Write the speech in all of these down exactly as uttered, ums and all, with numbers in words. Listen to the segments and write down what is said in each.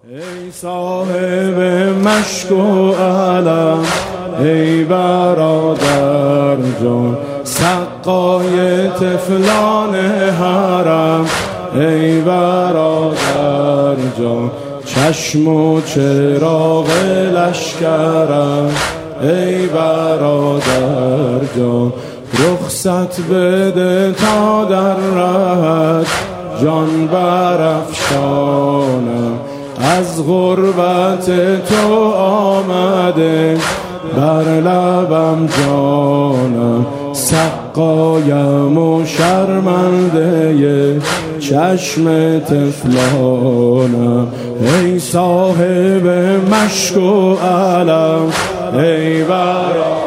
ای صاحب مشک و علم، ای برادر جان سقای طفلان حرم، ای برادر جان چشم و چراغ لشکرم، ای برادر جان رخصت بده تا در رهت جان برافشانم. از غربت تو آمده بر لبم جانم، سقایم و شرمنده چشم طفلانم. ای صاحب مشک و علم، ای برادر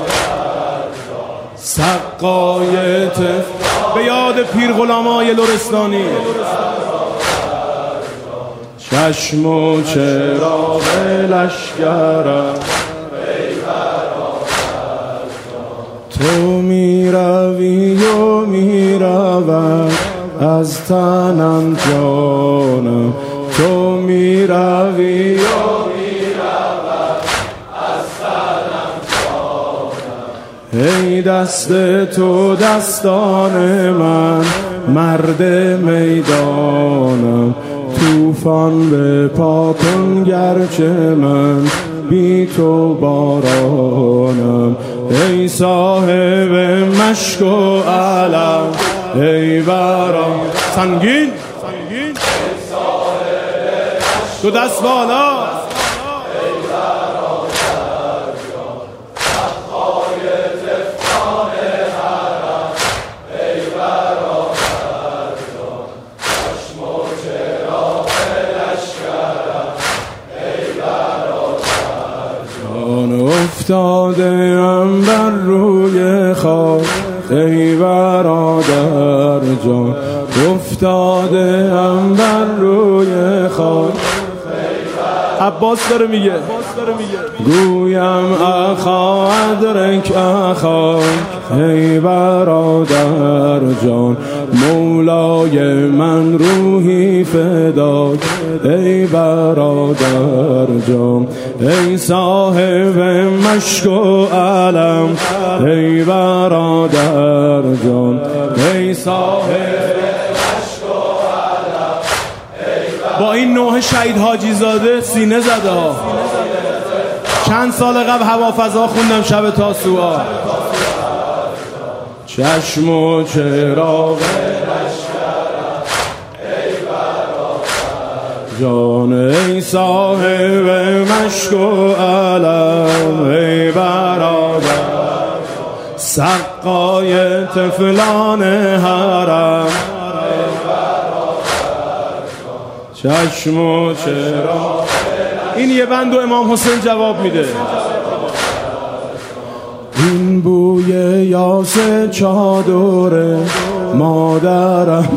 سقای طفل، به یاد پیر غلامای لرستانی، چشم و چراغ لشکرم، ای برادر تو می روی و می رود از تنم جانم، تو می روی و می رود از تنم جانم. ای دست تو دستان من، مرد میدانم، طوفان به پا کن گرچه من بی تو بارانم. ای صاحب مشک و علم، ای برام سنگین تو دست بالا، افتاده ام بر روی خاک، ای برادر جان افتاده ام بر روی خاک. عباس داره میگه گویم اخا ادرک اخا، ای برادر جان مولای من روحی فداک، ای برادر جان ای صاحب مشک و علم، ای برادر جان ای صاحب با این نوح شهید حاجی زاده سینه زده ها. چند سال قبل هوافضا خوندم شب تاسوعا. چشم و چراغ لشکرم، ای برادر جان ای صاحب مشک و علم، ای برادر سقای طفلان حرم، چشم و چراغ. این یه بند و امام حسین جواب میده. این بوی یاس چادر مادرم،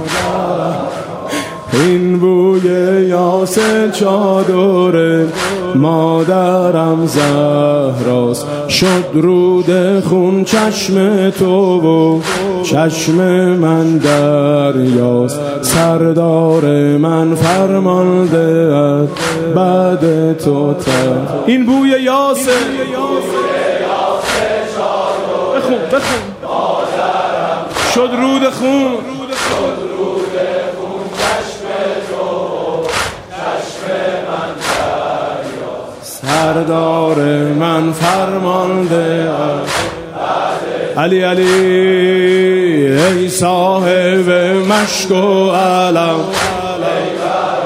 این بوی یاس چادر مادرم زهراست، شد رود خون چشم تو و چشم من دریاست، سردار من فرمانده ات بعد تو تر. این بوی یاسه بخون بخون شد رود خون سردار من فرمانده علی علی. ای صاحب مشک و علم،